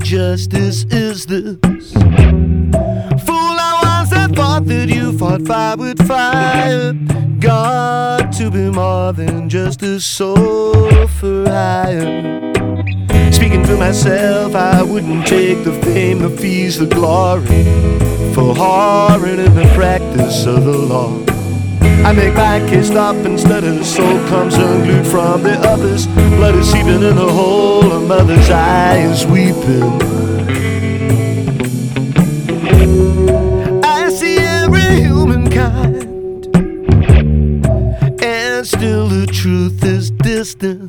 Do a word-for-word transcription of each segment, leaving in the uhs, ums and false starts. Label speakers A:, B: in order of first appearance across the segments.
A: justice is this? Fool I was, I thought that you fought fire with fire. Got to be more than just a soul for hire. Speaking for myself, I wouldn't take the fame, the fees, the glory for whoring in the practice of the law. I make my case stop and stutter, soul comes unglued from the others. Blood is seeping in the hole, a mother's eye is weeping. I see every humankind, and still the truth is distant.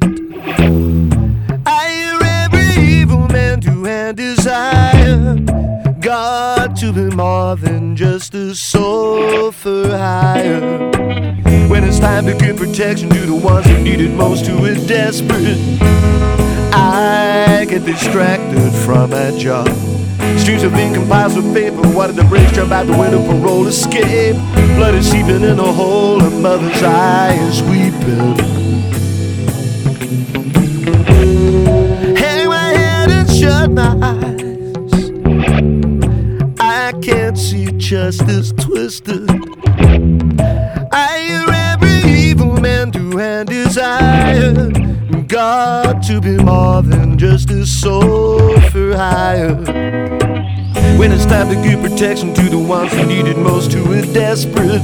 A: I hear every evil man do and desire God to be more than just a soul for hire. When it's time to give protection to the ones who need it most, who are desperate, I get distracted from my job. Streams of ink and piles of paper, water the bridge, jump out the window, parole escape. Blood is seeping in a hole, a mother's eye is weeping. Hang my head and shut my eyes, I can't see justice twisted. I hear every evil man do and desire God to be more than just a soul for hire. When it's time to give protection to the ones who need it most, who are desperate,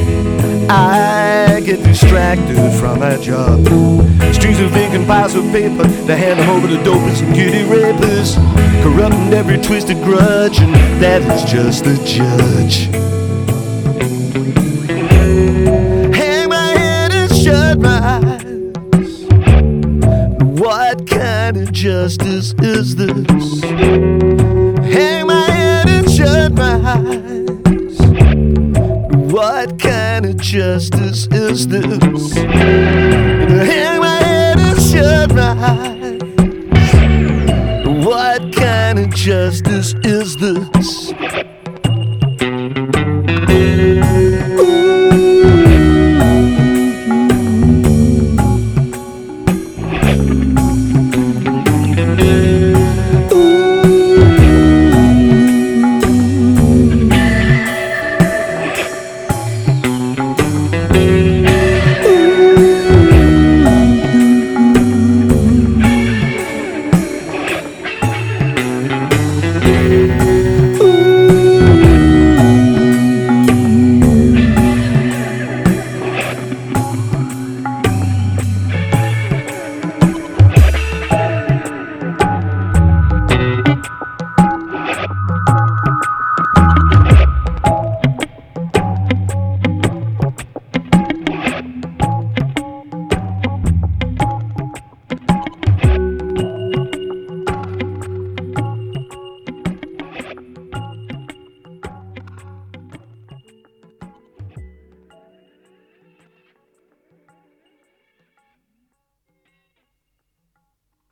A: I get distracted from my job. Streams of ink and piles of paper to hand them over to dopers and kitty rapers, corrupting every twisted grudge, and that is just the judge. Hang my head and shut my eyes. What kind of justice is this? Hang my head and shut my eyes. What kind of justice is this? Hang my head and shut my eyes. What kind of justice is this?
B: Thank you.